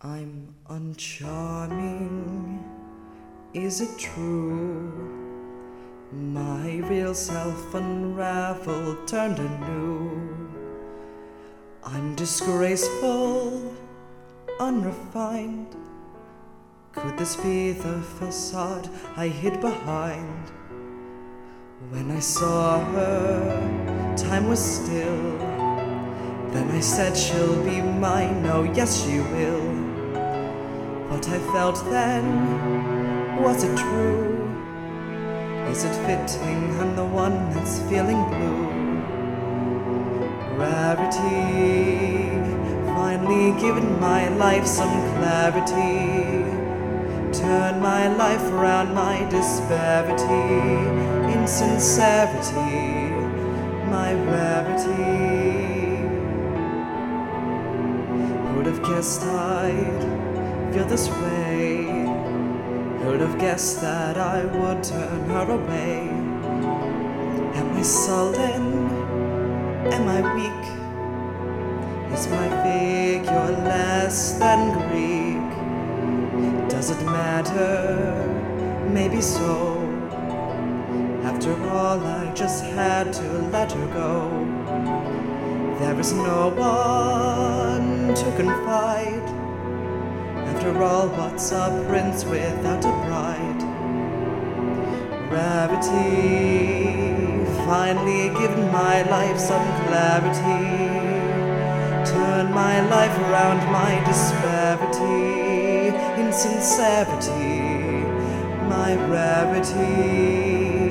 I'm uncharming, is it true? My real self unraveled, turned anew. I'm disgraceful, unrefined. Could this be the facade I hid behind? When I saw her, time was still. Then I said she'll be mine, oh yes she will. What I felt then, was it true? Is it fitting I'm the one that's feeling blue? Rarity, finally given my life some clarity. Turn my life around, my disparity, insincerity, my rarity. Who'd have guessed I'd feel this way? Who'd have guessed that I would turn her away? Am I sullen? Am I weak? Is my figure less than Greek? Does it matter? Maybe so. After all, I just had to let her go. There is no one to confide. After all, what's a prince without a bride? Rarity, finally given my life some clarity. Turn my life around, my disparity, insincerity, my rarity.